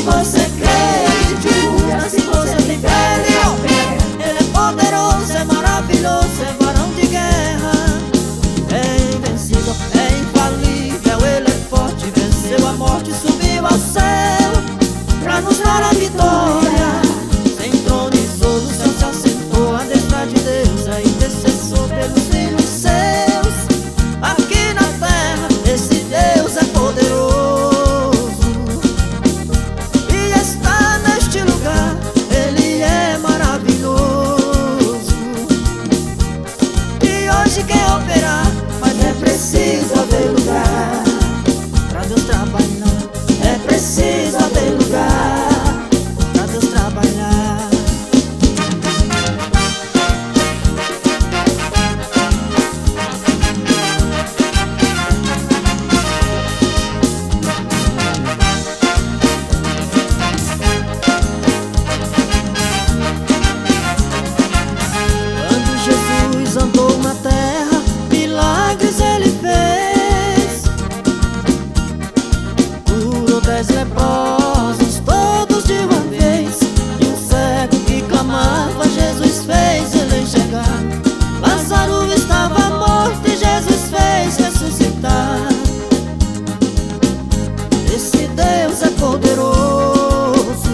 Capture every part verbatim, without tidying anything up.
você crê, jura, se você tem fé, Ele opera. Ele é poderoso, é maravilhoso, é varão de guerra. É invencível, é infalível, Ele é forte, venceu a morte, subiu ao céu pra nos dar a vitória. Se entronizou no céu, se assentou à destra de Deus, é intercessor pelos filhos seus. Aqui na terra, esse Deus é poderoso e está neste lugar, Ele é maravilhoso. E hoje quer operar, mas é preciso haver lugar pra Deus trabalhar. É preciso haver lugar pra Deus trabalhar. Quando Jesus andou na terra, milagres Ele fez. Curou dez leprosos, todos de uma vez. E um cego que clamava, Jesus fez ele enxergar. Lázaro estava morto e Jesus fez ressuscitar. Esse Deus é poderoso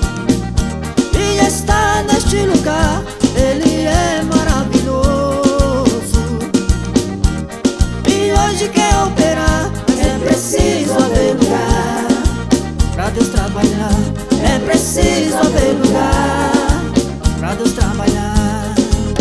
e está neste lugar, Ele é maravilhoso. E hoje quer operar, mas é preciso haver lugar pra Deus trabalhar. É preciso haver lugar pra Deus trabalhar.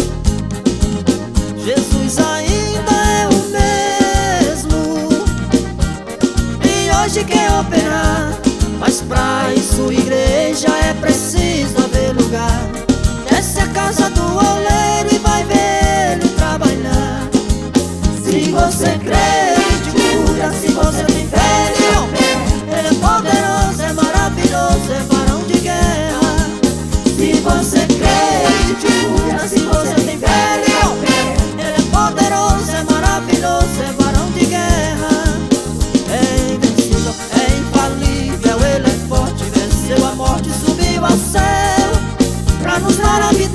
Jesus ainda é o mesmo e hoje quer operar, mas pra isso, igreja, é preciso haver lugar. Desce a casa do oleiro e vai ver Ele trabalhar. Se você crê, jura, se você tem fé, Ele opera. Ele é poderoso, é maravilhoso, é varão de guerra. Se você crê, jura, se você tem fé, Ele opera. Ele é poderoso, é maravilhoso, é varão de guerra. É invencível, é infalível, Ele é forte, venceu a morte, subiu ao céu pra nos dar a vida.